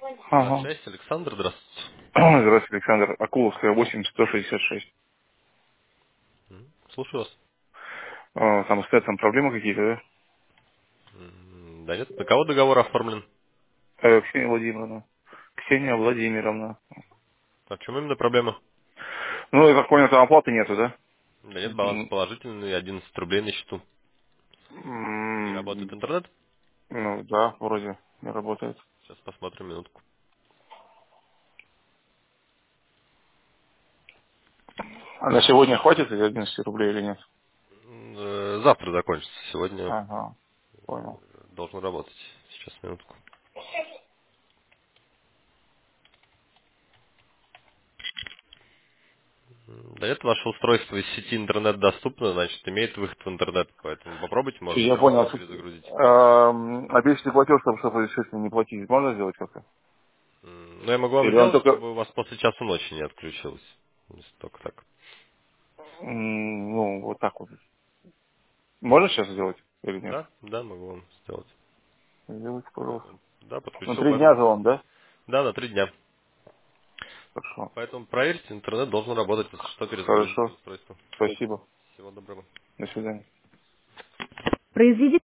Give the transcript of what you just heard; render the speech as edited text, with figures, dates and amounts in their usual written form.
Ага. Связь, Александр, здравствуйте. Здравствуйте, Александр. Акуловская, 8-166. Слушаю вас. Там стоят там проблемы какие-то, да? Да нет, на кого договор оформлен? Ксения Владимировна. Ксения Владимировна. А в чем именно проблема? Ну, я как понял, там оплаты нету, да? Да нет, баланс положительный, 11 рублей на счету. Не работает интернет? Ну, да, вроде не работает. Сейчас посмотрим минутку. А на сегодня хватит этих 11 рублей или нет? Завтра закончится, сегодня Ага, понял. должен работать. Сейчас, минутку. Да нет, ваше устройство из сети интернет доступно, значит, имеет выход в интернет, поэтому попробуйте, Всё, может, я браузер понял. перезагрузить. Обещанный платеж, чтобы естественно, не платить, можно сделать как-то? Но я могу вам Или он сделать, только, чтобы у вас после часа ночи не отключилось. Если только так. ну, вот так вот. Можно сейчас сделать или нет? Да, да, могу вам сделать. Сделайте, пожалуйста. Да, На подключил, 3 дня поэтому... же он, да? Да, на 3 дня. Хорошо. Поэтому проверьте, интернет должен работать, если что, перезагрузите Хорошо. устройство. Спасибо. Всего доброго. До свидания. Произведите